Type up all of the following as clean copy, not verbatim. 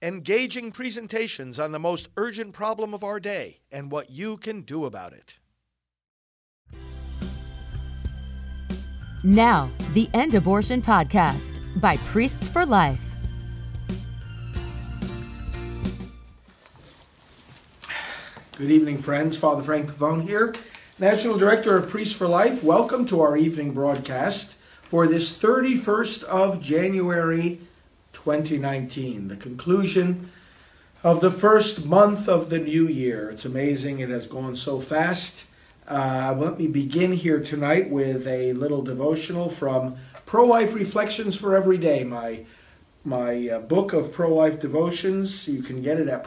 engaging presentations on the most urgent problem of our day and what you can do about it. Now, the End Abortion Podcast by Priests for Life. Good evening, friends. Father Frank Pavone here, National Director of Priests for Life. Welcome to our evening broadcast for this 31st of January 2019, the conclusion of the first month of the new year. It's amazing. It has gone so fast. Let me begin here tonight with a little devotional from Pro-Life Reflections for Every Day, my book of pro-life devotions. You can get it at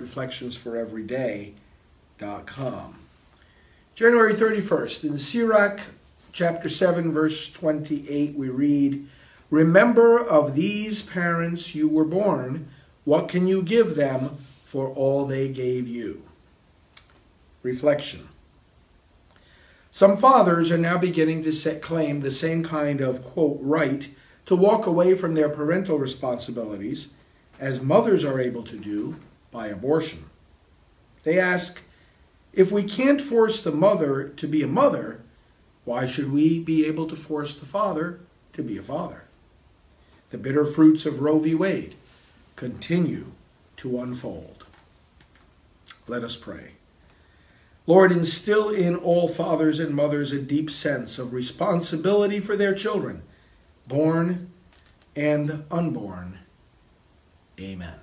prolifereflectionsforeveryday.com. January 31st, in Sirach chapter 7, verse 28, we read, "Remember of these parents you were born, what can you give them for all they gave you?" Reflection. Some fathers are now beginning to claim the same kind of, quote, right to walk away from their parental responsibilities as mothers are able to do by abortion. They ask, if we can't force the mother to be a mother, why should we be able to force the father to be a father? The bitter fruits of Roe v. Wade continue to unfold. Let us pray. Lord, instill in all fathers and mothers a deep sense of responsibility for their children, born and unborn. Amen.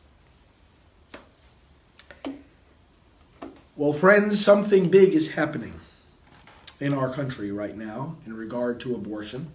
Well, friends, something big is happening in our country right now in regard to abortion.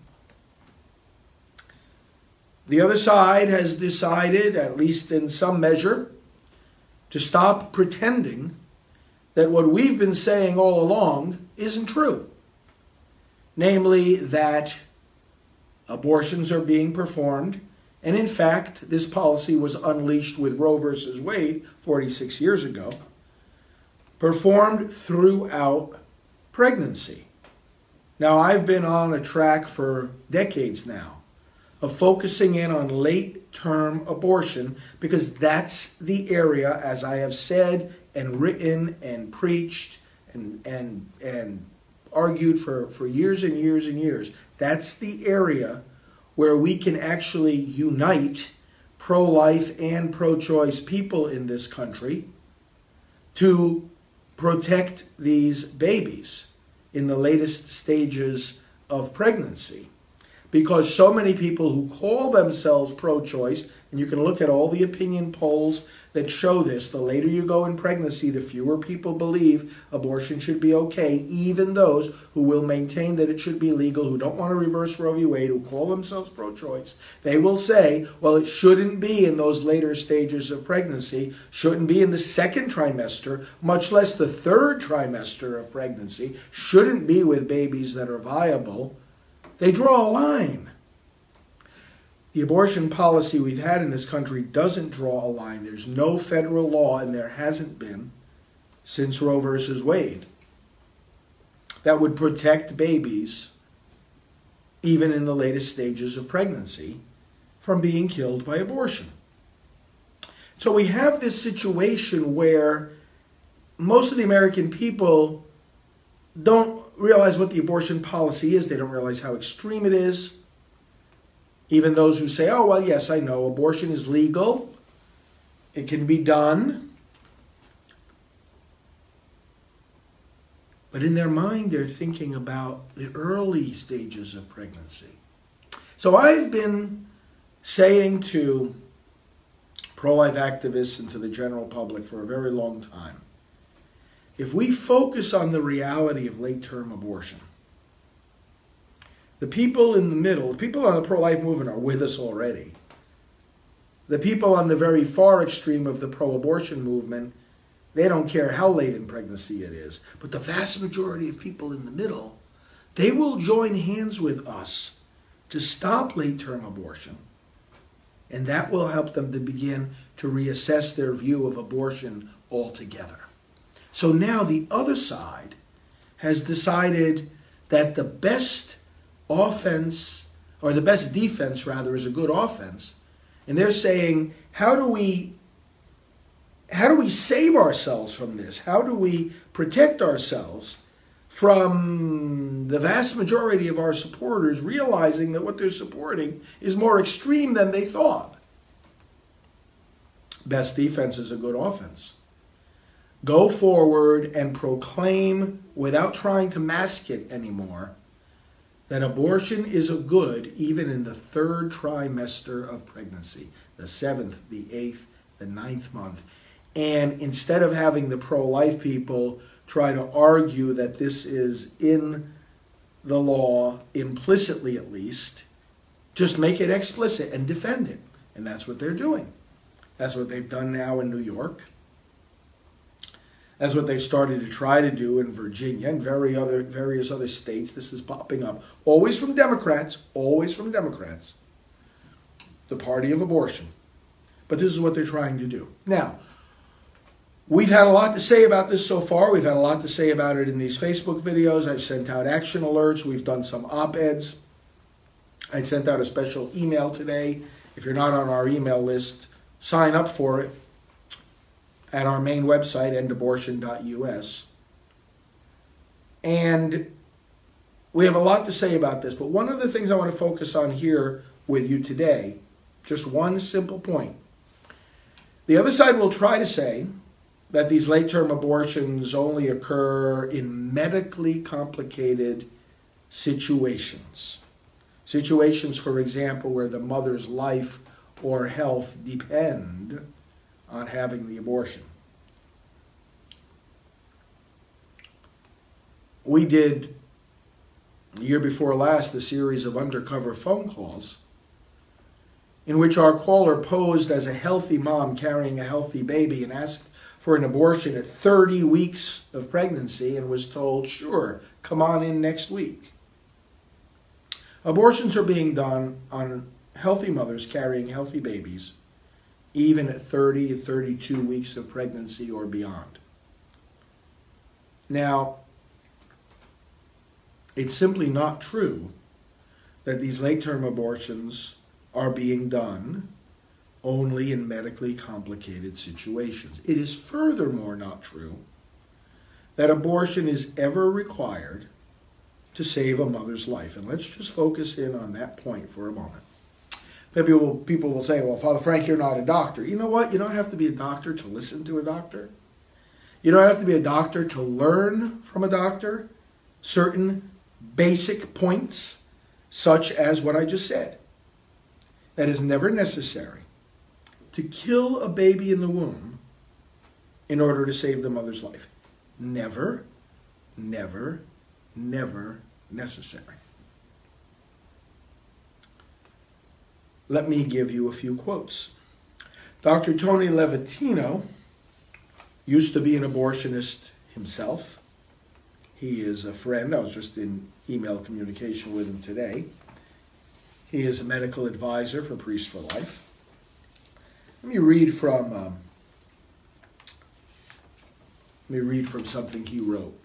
The other side has decided, at least in some measure, to stop pretending that what we've been saying all along isn't true. Namely, that abortions are being performed, and in fact, this policy was unleashed with Roe versus Wade 46 years ago, performed throughout pregnancy. Now, I've been on a track for decades now of focusing in on late-term abortion because that's the area, as I have said and written and preached and argued for years and years and years, that's the area where we can actually unite pro-life and pro-choice people in this country to protect these babies in the latest stages of pregnancy. Because so many people who call themselves pro-choice, and you can look at all the opinion polls that show this, the later you go in pregnancy, the fewer people believe abortion should be okay, even those who will maintain that it should be legal, who don't want to reverse Roe v. Wade, who call themselves pro-choice. They will say, well, it shouldn't be in those later stages of pregnancy, shouldn't be in the second trimester, much less the third trimester of pregnancy, shouldn't be with babies that are viable. They draw a line. The abortion policy we've had in this country doesn't draw a line. There's no federal law, and there hasn't been since Roe versus Wade, that would protect babies, even in the latest stages of pregnancy, from being killed by abortion. So we have this situation where most of the American people don't realize what the abortion policy is. They don't realize how extreme it is. Even those who say, oh, well, yes, I know, abortion is legal. It can be done. But in their mind, they're thinking about the early stages of pregnancy. So I've been saying to pro-life activists and to the general public for a very long time, if we focus on the reality of late-term abortion, the people in the middle, the people on the pro-life movement are with us already. The people on the very far extreme of the pro-abortion movement, they don't care how late in pregnancy it is. But the vast majority of people in the middle, they will join hands with us to stop late-term abortion. And that will help them to begin to reassess their view of abortion altogether. So now the other side has decided that the best offense, or the best defense rather, is a good offense. And they're saying, how do we save ourselves from this? How do we protect ourselves from the vast majority of our supporters realizing that what they're supporting is more extreme than they thought? Best defense is a good offense. Go forward and proclaim, without trying to mask it anymore, that abortion is a good even in the 3rd trimester of pregnancy, the 7th, the 8th, the 9th month. And instead of having the pro-life people try to argue that this is in the law, implicitly at least, just make it explicit and defend it. And that's what they're doing. That's what they've done now in New York. That's what they've started to try to do in Virginia and various other states. This is popping up. Always from Democrats. The party of abortion. But this is what they're trying to do. Now, we've had a lot to say about this so far. We've had a lot to say about it in these Facebook videos. I've sent out action alerts. We've done some op-eds. I sent out a special email today. If you're not on our email list, sign up for it at our main website, endabortion.us. And we have a lot to say about this, but one of the things I want to focus on here with you today, just one simple point. The other side will try to say that these late-term abortions only occur in medically complicated situations. Situations, for example, where the mother's life or health depend on having the abortion. We did, the year before last, a series of undercover phone calls in which our caller posed as a healthy mom carrying a healthy baby and asked for an abortion at 30 weeks of pregnancy and was told, sure, come on in next week. Abortions are being done on healthy mothers carrying healthy babies, even at 30 to 32 weeks of pregnancy or beyond. Now, it's simply not true that these late-term abortions are being done only in medically complicated situations. It is furthermore not true that abortion is ever required to save a mother's life. And let's just focus in on that point for a moment. People will say, well, Father Frank, you're not a doctor. You know what? You don't have to be a doctor to listen to a doctor. You don't have to be a doctor to learn from a doctor certain basic points, such as what I just said. That is never necessary to kill a baby in the womb in order to save the mother's life. Never, never, never necessary. Let me give you a few quotes. Dr. Tony Levatino used to be an abortionist himself. He is a friend. I was just in email communication with him today. He is a medical advisor for Priests for Life. Let me read from something he wrote.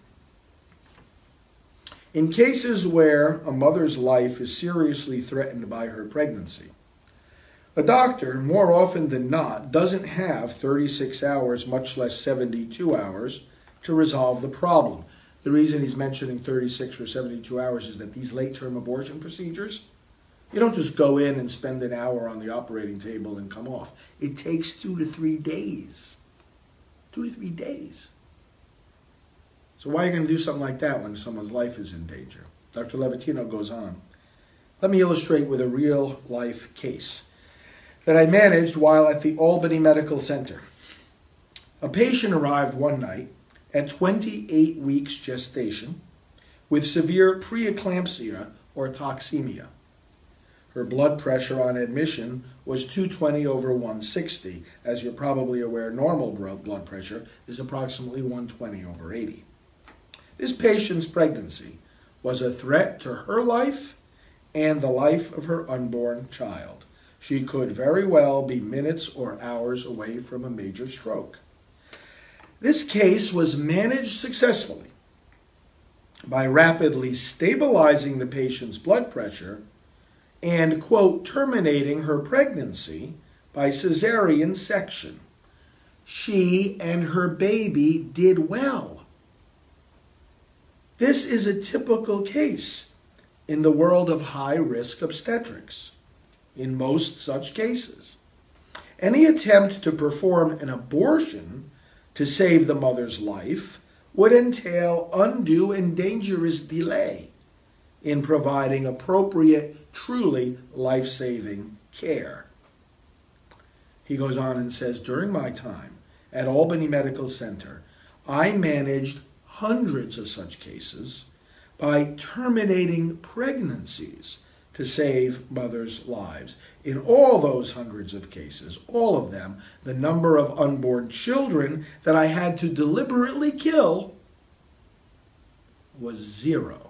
In cases where a mother's life is seriously threatened by her pregnancy, a doctor, more often than not, doesn't have 36 hours, much less 72 hours, to resolve the problem. The reason he's mentioning 36 or 72 hours is that these late-term abortion procedures, you don't just go in and spend an hour on the operating table and come off. It takes 2 to 3 days. 2 to 3 days. So why are you going to do something like that when someone's life is in danger? Dr. Levatino goes on. Let me illustrate with a real-life case that I managed while at the Albany Medical Center. A patient arrived one night at 28 weeks gestation with severe preeclampsia or toxemia. Her blood pressure on admission was 220/160. As you're probably aware, normal blood pressure is approximately 120/80. This patient's pregnancy was a threat to her life and the life of her unborn child. She could very well be minutes or hours away from a major stroke. This case was managed successfully by rapidly stabilizing the patient's blood pressure and, quote, terminating her pregnancy by cesarean section. She and her baby did well. This is a typical case in the world of high-risk obstetrics. In most such cases, any attempt to perform an abortion to save the mother's life would entail undue and dangerous delay in providing appropriate, truly life-saving care. He goes on and says, during my time at Albany Medical Center, I managed hundreds of such cases by terminating pregnancies to save mothers' lives. In all those hundreds of cases, all of them, the number of unborn children that I had to deliberately kill was 0.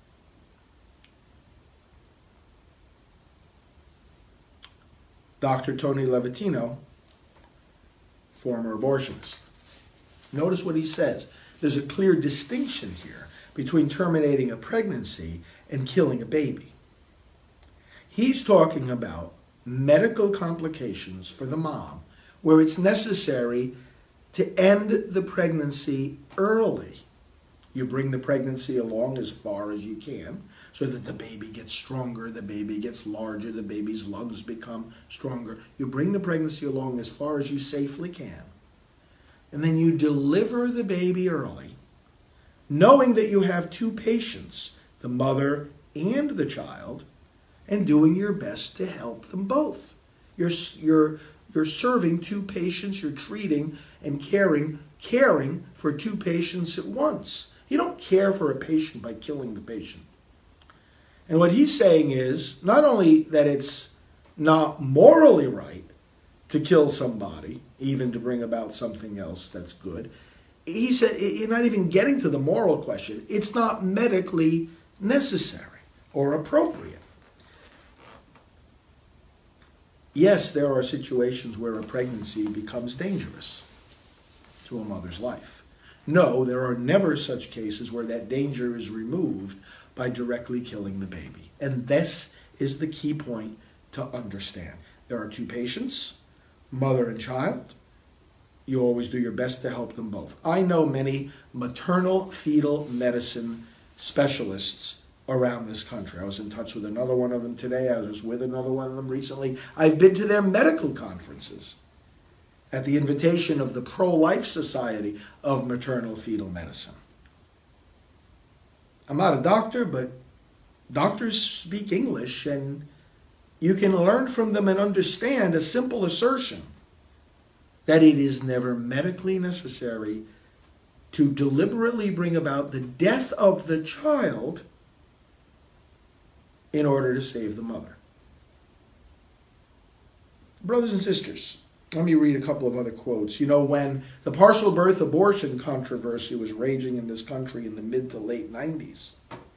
Dr. Tony Levatino, former abortionist. Notice what he says. There's a clear distinction here between terminating a pregnancy and killing a baby. He's talking about medical complications for the mom where it's necessary to end the pregnancy early. You bring the pregnancy along as far as you can so that the baby gets stronger, the baby gets larger, the baby's lungs become stronger. You bring the pregnancy along as far as you safely can. And then you deliver the baby early, knowing that you have 2 patients, the mother and the child, and doing your best to help them both. You're serving 2 patients, you're treating and caring for 2 patients at once. You don't care for a patient by killing the patient. And what he's saying is not only that it's not morally right to kill somebody, even to bring about something else that's good, he said you're not even getting to the moral question. It's not medically necessary or appropriate. Yes, there are situations where a pregnancy becomes dangerous to a mother's life. No, there are never such cases where that danger is removed by directly killing the baby. And this is the key point to understand. There are 2 patients, mother and child. You always do your best to help them both. I know many maternal fetal medicine specialists around this country. I was in touch with another one of them today. I was with another one of them recently. I've been to their medical conferences at the invitation of the Pro-Life Society of Maternal Fetal Medicine. I'm not a doctor, but doctors speak English, and you can learn from them and understand a simple assertion that it is never medically necessary to deliberately bring about the death of the child in order to save the mother. Brothers and sisters, let me read a couple of other quotes. You know, when the partial birth abortion controversy was raging in this country in the mid to late 90s,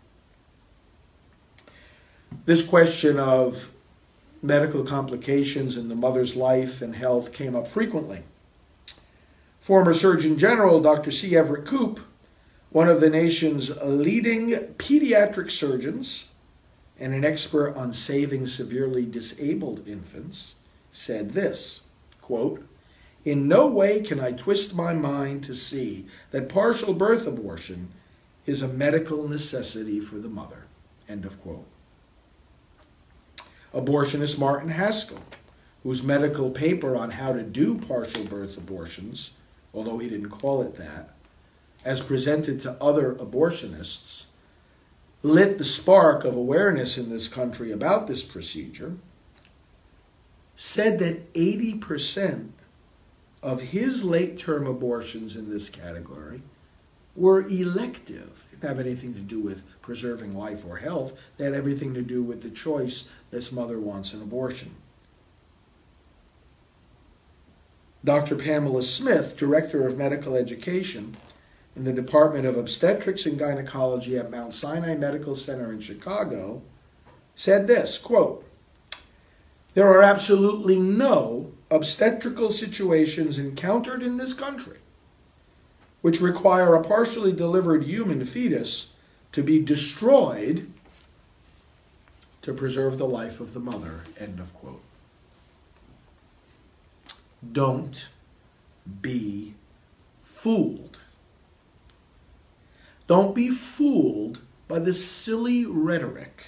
this question of medical complications in the mother's life and health came up frequently. Former Surgeon General Dr. C. Everett Koop, one of the nation's leading pediatric surgeons and an expert on saving severely disabled infants, said this, quote, "In no way can I twist my mind to see that partial birth abortion is a medical necessity for the mother," end of quote. Abortionist Martin Haskell, whose medical paper on how to do partial birth abortions, although he didn't call it that, as presented to other abortionists, lit the spark of awareness in this country about this procedure, said that 80% of his late-term abortions in this category were elective. They didn't have anything to do with preserving life or health. They had everything to do with the choice this mother wants an abortion. Dr. Pamela Smith, Director of Medical Education in the Department of Obstetrics and Gynecology at Mount Sinai Medical Center in Chicago, said this, quote, "There are absolutely no obstetrical situations encountered in this country which require a partially delivered human fetus to be destroyed to preserve the life of the mother," end of quote. Don't be fooled. Don't be fooled by the silly rhetoric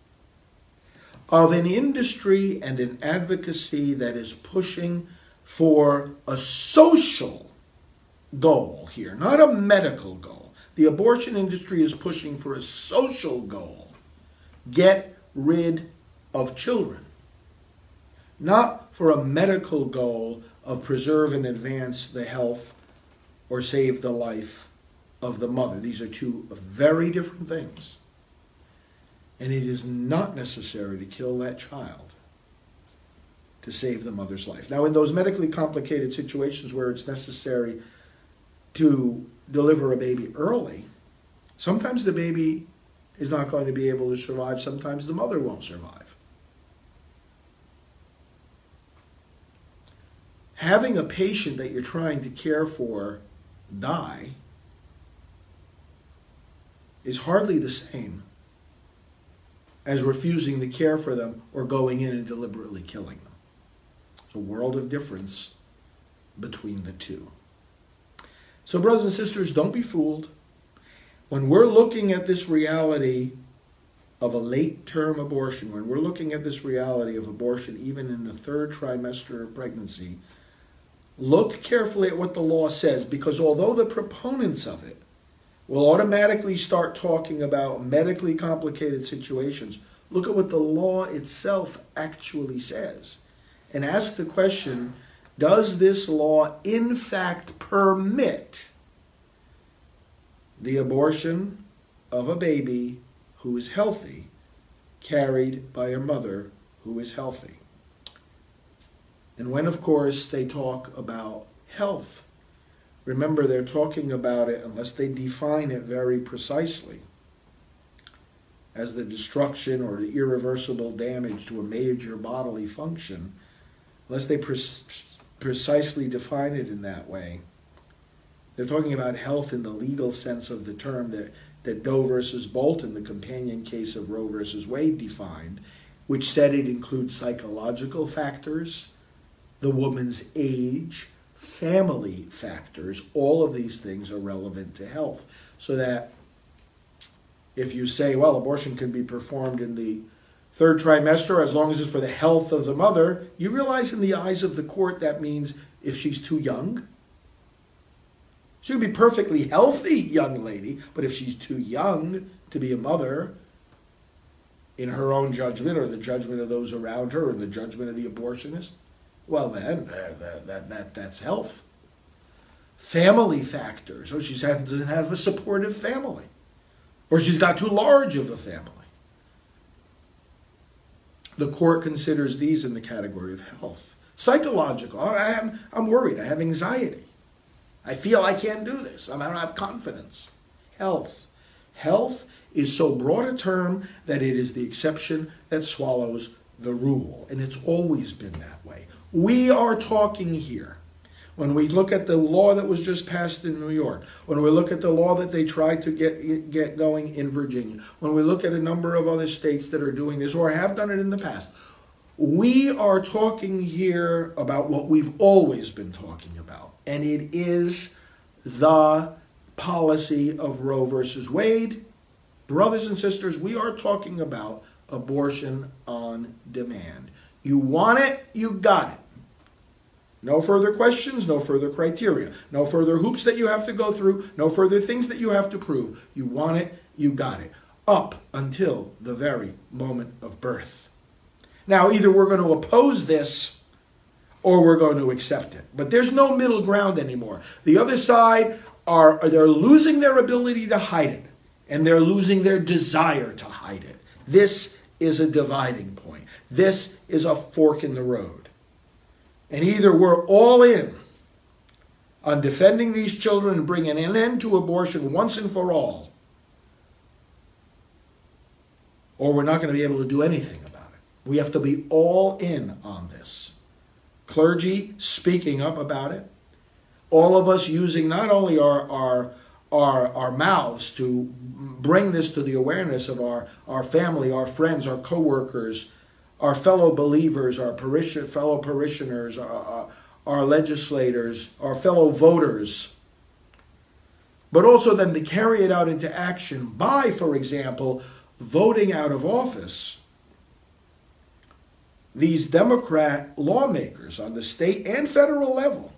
of an industry and an advocacy that is pushing for a social goal here, not a medical goal. The abortion industry is pushing for a social goal. Get rid of children. Not for a medical goal of preserve and advance the health or save the life of the mother. These are two very different things. And it is not necessary to kill that child to save the mother's life. Now, in those medically complicated situations where it's necessary to deliver a baby early, sometimes the baby is not going to be able to survive. Sometimes the mother won't survive. Having a patient that you're trying to care for die is hardly the same as refusing to care for them or going in and deliberately killing them. It's a world of difference between the two. So, brothers and sisters, don't be fooled. When we're looking at this reality of a late-term abortion, when we're looking at this reality of abortion even in the third trimester of pregnancy, look carefully at what the law says, because although the proponents of it will automatically start talking about medically complicated situations, look at what the law itself actually says. And ask the question, does this law in fact permit the abortion of a baby who is healthy, carried by a mother who is healthy? And when, of course, they talk about health, remember they're talking about it, unless they define it very precisely, as the destruction or the irreversible damage to a major bodily function, unless they precisely define it in that way. They're talking about health in the legal sense of the term that Doe versus Bolton, the companion case of Roe versus Wade, defined, which said it includes psychological factors, the woman's age, family factors. All of these things are relevant to health. So that if you say, well, abortion can be performed in the third trimester as long as it's for the health of the mother, you realize in the eyes of the court that means if she's too young. She could be perfectly healthy young lady, but if she's too young to be a mother, in her own judgment or the judgment of those around her or the judgment of the abortionist, well then, that's health. Family factors. Oh, she doesn't have a supportive family. Or she's got too large of a family. The court considers these in the category of health. Psychological. I'm worried. I have anxiety. I feel I can't do this. I don't have confidence. Health. Health is so broad a term that it is the exception that swallows the rule. And it's always been that way. We are talking here, when we look at the law that was just passed in New York, when we look at the law that they tried to get going in Virginia, when we look at a number of other states that are doing this or have done it in the past, we are talking here about what we've always been talking about. And it is the policy of Roe versus Wade. Brothers and sisters, we are talking about abortion on demand. You want it, you got it. No further questions, no further criteria, no further hoops that you have to go through, no further things that you have to prove. You want it, you got it. Up until the very moment of birth. Now, either we're going to oppose this or we're going to accept it. But there's no middle ground anymore. The other side they're losing their ability to hide it, and they're losing their desire to hide it. This is a dividing point. This is a fork in the road. And either we're all in on defending these children and bringing an end to abortion once and for all, or we're not going to be able to do anything about it. We have to be all in on this. Clergy speaking up about it. All of us using not only our mouths to bring this to the awareness of our family, our friends, our co-workers, our fellow believers, our fellow parishioners, our legislators, our fellow voters, but also then to carry it out into action by, for example, voting out of office these Democrat lawmakers on the state and federal level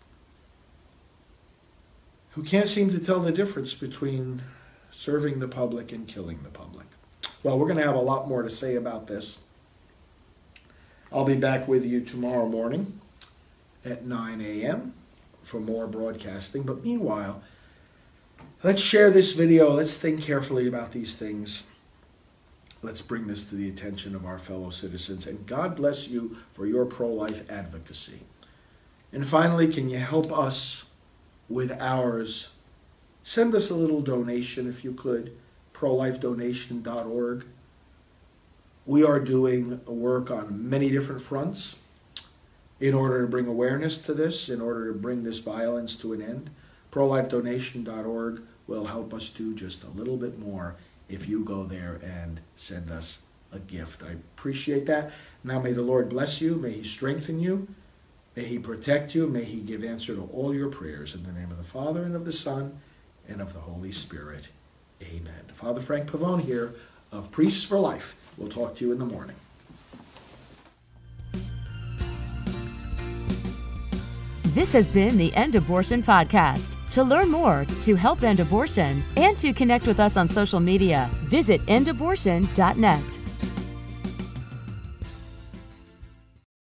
who can't seem to tell the difference between serving the public and killing the public. Well, we're going to have a lot more to say about this. I'll be back with you tomorrow morning at 9 a.m. for more broadcasting. But meanwhile, let's share this video. Let's think carefully about these things. Let's bring this to the attention of our fellow citizens. And God bless you for your pro-life advocacy. And finally, can you help us with ours? Send us a little donation if you could, prolifedonation.org. We are doing work on many different fronts in order to bring awareness to this, in order to bring this violence to an end. Prolifedonation.org will help us do just a little bit more if you go there and send us a gift. I appreciate that. Now may the Lord bless you. May He strengthen you. May He protect you. May He give answer to all your prayers. In the name of the Father, and of the Son, and of the Holy Spirit. Amen. Father Frank Pavone here of Priests for Life. We'll talk to you in the morning. This has been the End Abortion Podcast. To learn more, to help end abortion, and to connect with us on social media, visit endabortion.net.